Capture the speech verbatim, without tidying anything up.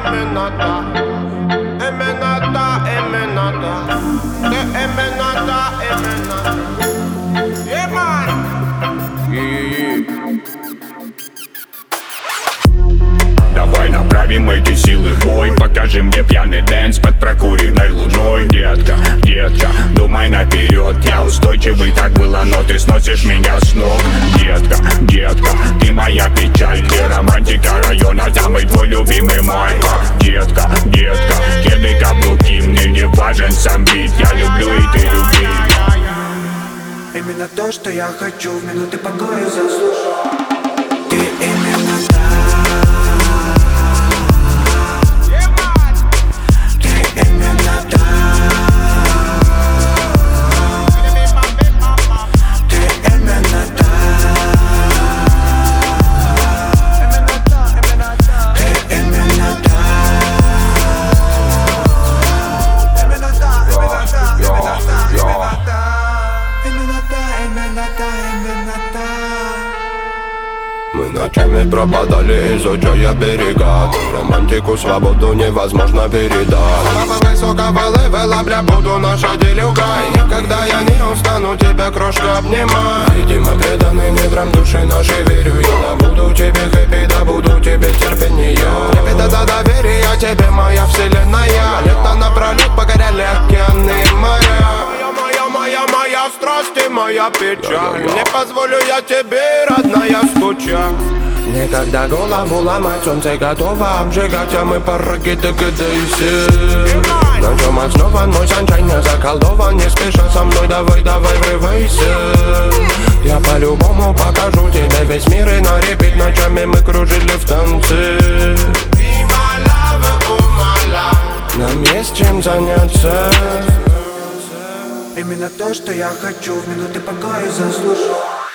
именно та, именно та, именно та. Ты именно та, именно та. Yeah, man. Yeah. Давай направим эти силы в бой. Покажи мне пьяный дэнс под прокуренной луной. Детка, детка, думай наперед. Я устойчивый, так было, но ты сносишь меня с ног. Детка, детка, ты моя печаль. Ты романтика района, самый твой любимый майка. Детка, детка, кеды, каблуки. Мне не важен сам бит, я люблю и ты люби. Именно то, что я хочу, в минуты покоя заслужу. Ты именно та. Мы ночами пропадали, изучая берега. Романтику, свободу невозможно передать. Папа высокого левела, бля, буду наша делюга. И никогда я не устану тебя, крошка, обнимать. Видимо, преданный недрам души нашей верю. Я добуду тебе хэппи, добуду тебе терпение. Лепета доверия тебе, моя вселенная. Лето напролет покоряли океаны и моря. Моя, моя страсть и моя печаль. Не позволю я тебе, родная, скучать. Никогда голову ломать, солнце готово обжигать, а мы по ракете кидайся. Ночью основан мой санчай, не заколдован, не спеша со мной, давай, давай, врывайся. Я по-любому покажу тебе весь мир, и на репит ночами мы кружили в танце. Нам есть чем заняться. Именно то, что я хочу, в минуты покоя заслужу.